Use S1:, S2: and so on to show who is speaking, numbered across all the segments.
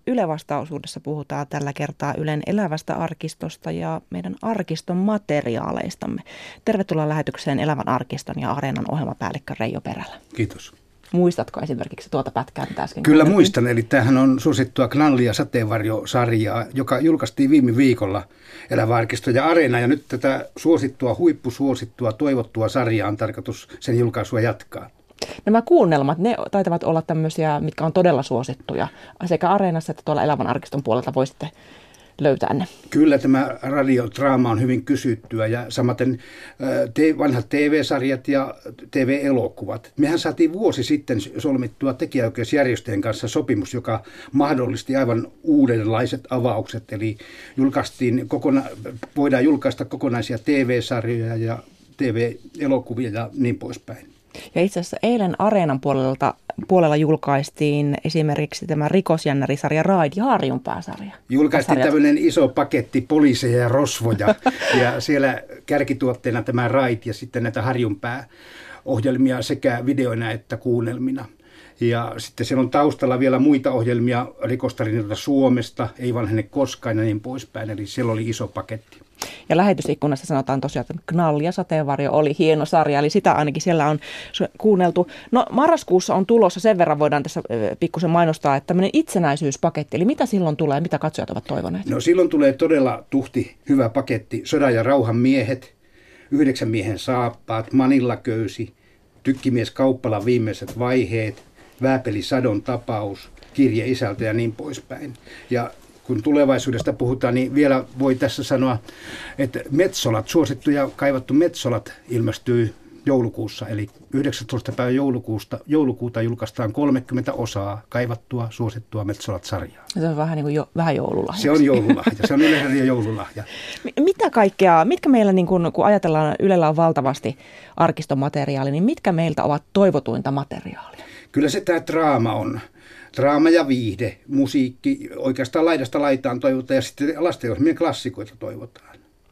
S1: Yle Vastaosuudessa puhutaan tällä kertaa Ylen elävästä arkistosta ja meidän arkiston materiaaleistamme. Tervetuloa lähetykseen Elävän arkiston ja Areenan ohjelmapäällikkö Reijo Perälä.
S2: Kiitos.
S1: Muistatko esimerkiksi tuota pätkää, mitä äsken
S2: Kyllä muistan, eli tämähän on suosittua Knalli- ja sateenvarjo-sarjaa, joka julkaistiin viime viikolla Elävä arkisto ja Areena, ja nyt tätä huippusuosittua, toivottua sarjaa on tarkoitus sen julkaisua jatkaa.
S1: Nämä kuunnelmat, ne taitavat olla tämmöisiä, mitkä on todella suosittuja. Sekä Areenassa että tuolla Elävän arkiston puolelta voisitte löytää ne.
S2: Kyllä tämä radiodraama on hyvin kysyttyä ja samaten vanhat TV-sarjat ja TV-elokuvat. Mehän saatiin vuosi sitten solmittua tekijäoikeusjärjestöjen kanssa sopimus, joka mahdollisti aivan uudenlaiset avaukset. Eli voidaan julkaista kokonaisia TV-sarjoja ja TV-elokuvia ja niin poispäin.
S1: Ja itse asiassa eilen Areenan puolella julkaistiin esimerkiksi tämä rikosjännärisarja Raid ja Harjunpää-sarja.
S2: Julkaistiin tämmöinen iso paketti poliiseja ja rosvoja ja siellä kärkituotteena tämä Raid ja sitten näitä Harjunpää-ohjelmia sekä videoina että kuunnelmina. Ja sitten siellä on taustalla vielä muita ohjelmia rikostarinoita Suomesta, Ei vanhene koskaan ja niin poispäin. Eli siellä oli iso paketti.
S1: Ja lähetysikkunassa sanotaan tosiaan, että Knalli ja sateenvarjo oli hieno sarja, eli sitä ainakin siellä on kuunneltu. No marraskuussa on tulossa, sen verran voidaan tässä pikkusen mainostaa, että tämmöinen itsenäisyyspaketti, eli mitä silloin tulee, mitä katsojat ovat toivoneet?
S2: No silloin tulee todella hyvä paketti, Sodan ja rauhan miehet, 9 miehen saappaat, Manillaköysi, Tykkimies Kauppalan viimeiset vaiheet, Vääpeli Sadon tapaus, Kirje isältä ja niin poispäin. Ja kun tulevaisuudesta puhutaan, niin vielä voi tässä sanoa, että Metsolat, suosittu ja kaivattu Metsolat ilmestyy joulukuussa. Eli 19. päivä joulukuuta julkaistaan 30 osaa kaivattua, suosittua Metsolat-sarjaa.
S1: Se on vähän niin kuin vähän joululahja.
S2: Se on joululahja, se on Yleisradion joululahja.
S1: Mitkä meillä, niin kun ajatellaan, Ylellä on valtavasti arkistomateriaalia, niin mitkä meiltä ovat toivotuinta materiaalia?
S2: Kyllä se tämä draama on. Draama ja viihde, musiikki, oikeastaan laidasta laitaan toivotaan ja sitten lastenohjelmien klassikoita toivotaan.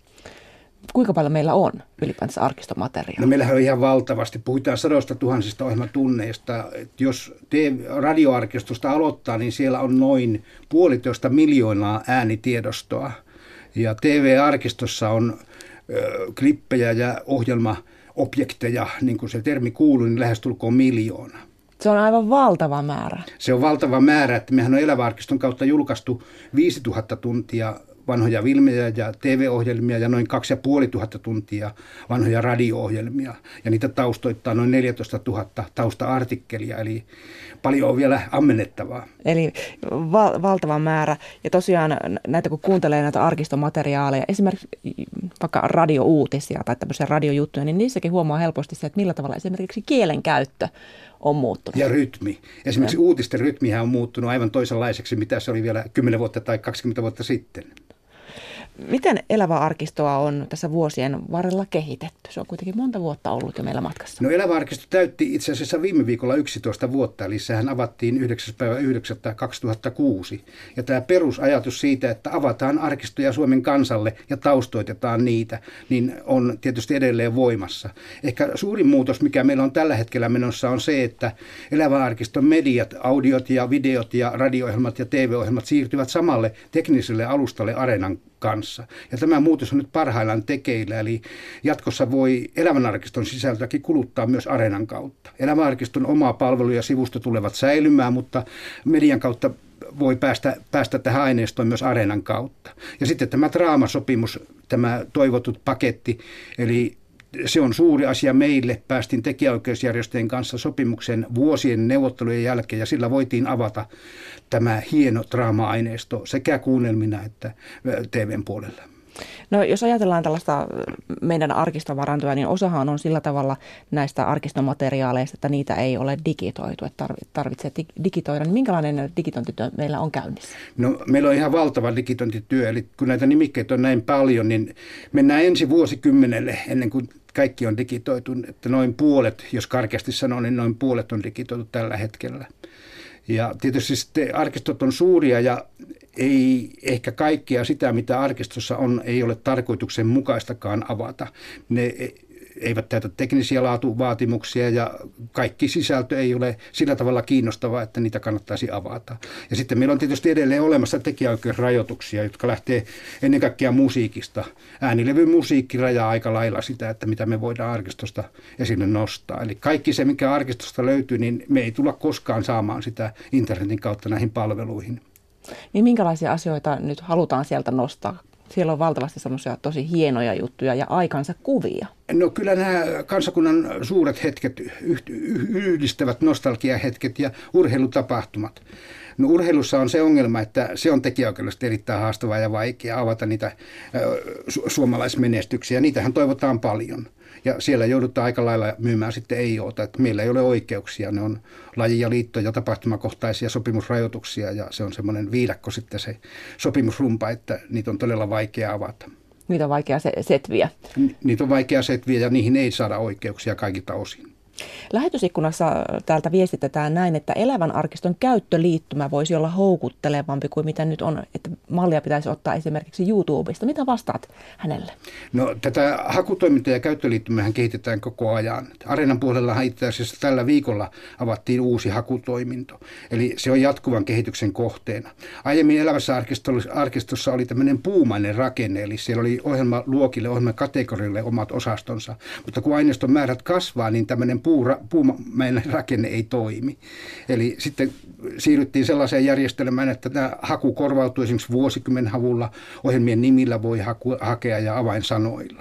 S1: Kuinka paljon meillä on ylipäänsä arkistomateriaalia?
S2: No meillähän on ihan valtavasti. Puhutaan 100 000 ohjelmatunneista. Jos radioarkistosta aloittaa, niin siellä on noin 1,5 miljoonaa äänitiedostoa. Ja TV-arkistossa on klippejä ja ohjelmaobjekteja, niin kuin se termi kuuluu, niin lähestulkoon 1 miljoona.
S1: Se on aivan valtava määrä.
S2: Se on valtava määrä, että mehän on Elävä arkiston kautta julkaistu 5000 tuntia vanhoja filmejä ja TV-ohjelmia ja noin 2500 tuntia vanhoja radio-ohjelmia. Ja niitä taustoittaa noin 14 000 tausta-artikkelia, eli paljon on vielä ammennettavaa.
S1: Eli valtava määrä. Ja tosiaan näitä kun kuuntelee näitä arkistomateriaaleja, esimerkiksi vaikka radiouutisia tai tämmöisiä radiojuttuja, niin niissäkin huomaa helposti se, että millä tavalla esimerkiksi kielen käyttö on muuttunut.
S2: Ja rytmi. Esimerkiksi uutisten rytmihän on muuttunut aivan toisenlaiseksi, mitä se oli vielä 10 vuotta tai 20 vuotta sitten.
S1: Miten Elävää arkistoa on tässä vuosien varrella kehitetty? Se on kuitenkin monta vuotta ollut jo meillä matkassa.
S2: No Elävä arkisto täytti itse asiassa viime viikolla 11 vuotta, eli sehän avattiin 9.9.2006. Ja tämä perusajatus siitä, että avataan arkistoja Suomen kansalle ja taustoitetaan niitä, niin on tietysti edelleen voimassa. Ehkä suurin muutos, mikä meillä on tällä hetkellä menossa, on se, että Elävä arkiston mediat, audiot ja videot ja radio-ohjelmat ja TV-ohjelmat siirtyvät samalle tekniselle alustalle Areenan kanssa. Ja tämä muutos on nyt parhaillaan tekeillä, eli jatkossa voi Elävän arkiston sisältöäkin kuluttaa myös Areenan kautta. Elävän arkiston oma palvelu ja sivusto tulevat säilymään, mutta median kautta voi päästä tähän aineistoon myös Areenan kautta. Ja sitten tämä draamasopimus, tämä toivotut paketti, eli se on suuri asia meille. Päästiin tekijäoikeusjärjestöjen kanssa sopimuksen vuosien neuvottelujen jälkeen ja sillä voitiin avata tämä hieno draama-aineisto sekä kuunnelmina että TVn puolella.
S1: No jos ajatellaan tällaista meidän arkistovarantoja, niin osahan on sillä tavalla näistä arkistomateriaaleista, että niitä ei ole digitoitu, että tarvitsee digitoida. Niin minkälainen digitointityö meillä on käynnissä?
S2: No meillä on ihan valtava digitointityö, eli kun näitä nimikkeitä on näin paljon, niin mennään ensi vuosikymmenelle ennen kuin kaikki on digitoitu, että noin puolet, jos karkeasti sanoo, niin noin puolet on digitoitu tällä hetkellä. Ja tietysti sitten arkistot on suuria ja ei ehkä kaikkea sitä, mitä arkistossa on, ei ole tarkoituksenmukaistakaan avata. Ne eivät täytä teknisiä laatuvaatimuksia ja kaikki sisältö ei ole sillä tavalla kiinnostavaa, että niitä kannattaisi avata. Ja sitten meillä on tietysti edelleen olemassa tekijäoikeusrajoituksia, jotka lähtee ennen kaikkea musiikista. Äänilevyn musiikki rajaa aika lailla sitä, että mitä me voidaan arkistosta esille nostaa. Eli kaikki se, mikä arkistosta löytyy, niin me ei tulla koskaan saamaan sitä internetin kautta näihin palveluihin.
S1: Niin minkälaisia asioita nyt halutaan sieltä nostaa? Siellä on valtavasti semmoisia tosi hienoja juttuja ja aikansa kuvia.
S2: No kyllä nämä kansakunnan suuret hetket, yhdistävät nostalgiahetket ja urheilutapahtumat. No urheilussa on se ongelma, että se on tekijäoikeudellisesti erittäin haastavaa ja vaikea avata niitä suomalaismenestyksiä. Niitähän toivotaan paljon. Ja siellä joudutaan aika lailla myymään sitten EIOta, että meillä ei ole oikeuksia. Ne on laji- ja liitto- ja tapahtumakohtaisia sopimusrajoituksia ja se on semmoinen viidakko sitten se sopimusrumpa, että niitä on todella vaikea avata.
S1: Niitä on vaikea setviä.
S2: Niitä on vaikea setviä ja niihin ei saada oikeuksia kaikilta osin.
S1: Lähetysikkunassa täältä viestitetään näin, että elävän arkiston käyttöliittymä voisi olla houkuttelevampi kuin mitä nyt on, että mallia pitäisi ottaa esimerkiksi YouTubesta. Mitä vastaat hänelle?
S2: No tätä hakutoimintaa ja käyttöliittymää kehitetään koko ajan. Areenan puolellahan itse asiassa tällä viikolla avattiin uusi hakutoiminto. Eli se on jatkuvan kehityksen kohteena. Aiemmin elävässä arkistossa oli tämmöinen puumainen rakenne, eli siellä oli ohjelmaluokille, ohjelmakategorille omat osastonsa. Mutta kun aineiston määrät kasvaa, niin tämmöinen puumainen rakenne ei toimi. Eli sitten siirryttiin sellaiseen järjestelmään, että tämä haku korvautuu esimerkiksi vuosikymmenhavulla, ohjelmien nimillä voi hakea ja avainsanoilla.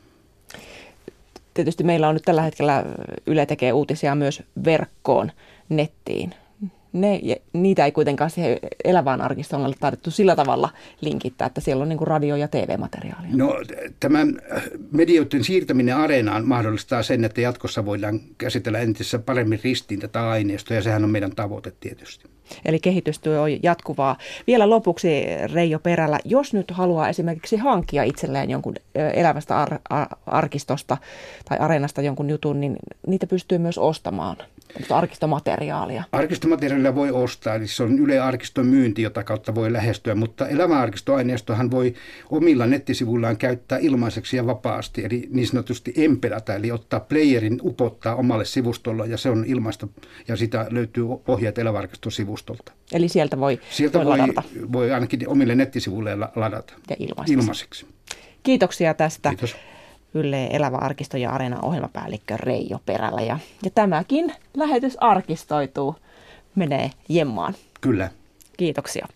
S1: Tietysti meillä on nyt tällä hetkellä Yle tekee uutisia myös verkkoon, nettiin. Niitä ei kuitenkaan siihen elävään arkistoon ole taidettu sillä tavalla linkittää, että siellä on niin kuin radio- ja TV-materiaalia.
S2: No tämä medioiden siirtäminen Areenaan mahdollistaa sen, että jatkossa voidaan käsitellä entistä paremmin ristiin tätä aineistoa ja sehän on meidän tavoite tietysti.
S1: Eli kehitystyö on jatkuvaa. Vielä lopuksi Reijo Perälä, jos nyt haluaa esimerkiksi hankkia itselleen jonkun elävästä arkistosta tai Areenasta jonkun jutun, niin niitä pystyy myös ostamaan. Arkistomateriaalia.
S2: Arkistomateriaalia voi ostaa, eli se on Yle Arkiston myynti, jota kautta voi lähestyä, mutta elävä arkistoaineistohan voi omilla nettisivuillaan käyttää ilmaiseksi ja vapaasti, eli niin sanotusti empedata, eli ottaa playerin, upottaa omalle sivustolle, ja se on ilmaista, ja sitä löytyy ohjeet elävä arkiston sivustolta.
S1: Eli sieltä voi ladata.
S2: Voi ainakin omille nettisivuille ladata.
S1: Ja
S2: ilmaiseksi.
S1: Kiitoksia tästä.
S2: Kiitos.
S1: Yle Elävä arkisto ja Areenan ohjelmapäällikkö Reijo Perälä. Ja tämäkin lähetys arkistoituu, menee jemmaan.
S2: Kyllä.
S1: Kiitoksia.